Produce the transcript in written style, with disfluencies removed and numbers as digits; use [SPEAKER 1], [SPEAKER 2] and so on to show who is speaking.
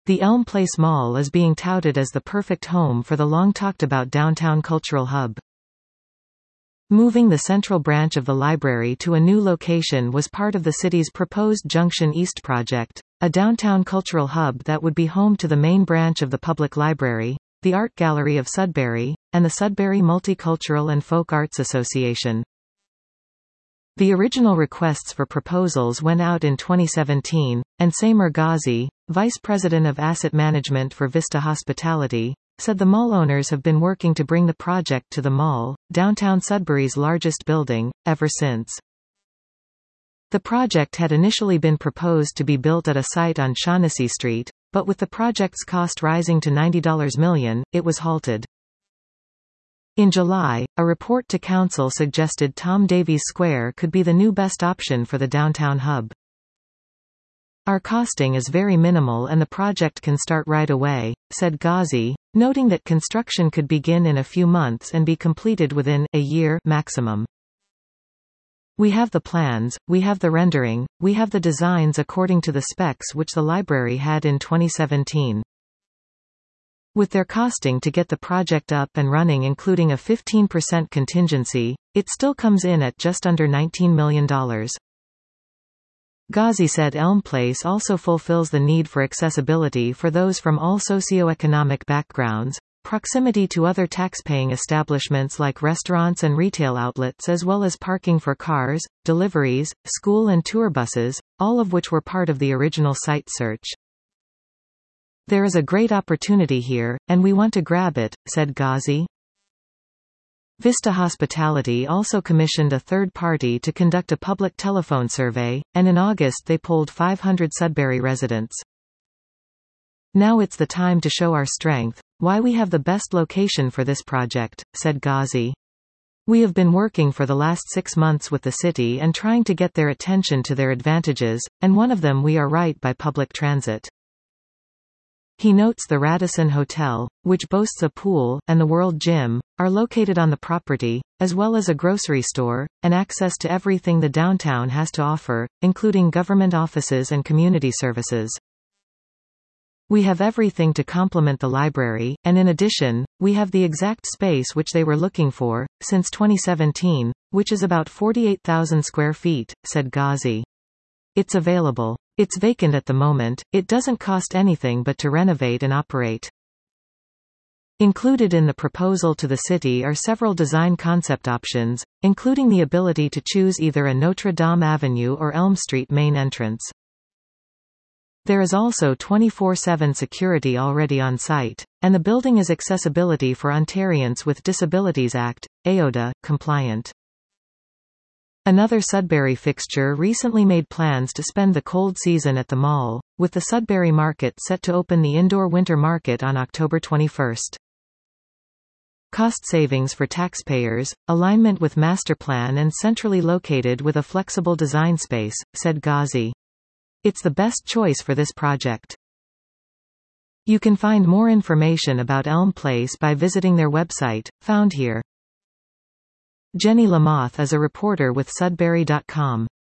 [SPEAKER 1] The Elm Place Mall is being touted as the perfect home for the long-talked-about downtown cultural hub. Moving the central branch of the library to a new location was part of the city's proposed Junction East project, a downtown cultural hub that would be home to the main branch of the public library, the Art Gallery of Sudbury, and the Sudbury Multicultural and Folk Arts Association. The original requests for proposals went out in 2017, and Samer Ghazi, Vice President of Asset Management for Vista Hospitality, said the mall owners have been working to bring the project to the mall, downtown Sudbury's largest building, ever since. The project had initially been proposed to be built at a site on Shaughnessy Street, but with the project's cost rising to $90 million, it was halted. In July, a report to council suggested Tom Davies Square could be the new best option for the downtown hub. Our costing is very minimal and the project can start right away, said Ghazi, noting that construction could begin in a few months and be completed within a year maximum. We have the plans, we have the rendering, we have the designs according to the specs which the library had in 2017. With their costing to get the project up and running including a 15% contingency, it still comes in at just under $19 million. Ghazi said Elm Place also fulfills the need for accessibility for those from all socioeconomic backgrounds, proximity to other tax-paying establishments like restaurants and retail outlets as well as parking for cars, deliveries, school and tour buses, all of which were part of the original site search. There is a great opportunity here, and we want to grab it, said Ghazi. Vista Hospitality also commissioned a third party to conduct a public telephone survey, and in August they polled 500 Sudbury residents. Now it's the time to show our strength, why we have the best location for this project, said Ghazi. We have been working for the last 6 months with the city and trying to get their attention to their advantages, and one of them we are right by public transit. He notes the Radisson Hotel, which boasts a pool, and the World Gym, are located on the property, as well as a grocery store, and access to everything the downtown has to offer, including government offices and community services. We have everything to complement the library, and in addition, we have the exact space which they were looking for, since 2017, which is about 48,000 square feet, said Ghazi. It's available. It's vacant at the moment, it doesn't cost anything but to renovate and operate. Included in the proposal to the city are several design concept options, including the ability to choose either a Notre Dame Avenue or Elm Street main entrance. There is also 24/7 security already on site, and the building is Accessibility for Ontarians with Disabilities Act, AODA, compliant. Another Sudbury fixture recently made plans to spend the cold season at the mall, with the Sudbury Market set to open the indoor winter market on October 21. Cost savings for taxpayers, alignment with master plan and centrally located with a flexible design space, said Ghazi. It's the best choice for this project. You can find more information about Elm Place by visiting their website, found here. Jenny Lamoth is a reporter with Sudbury.com.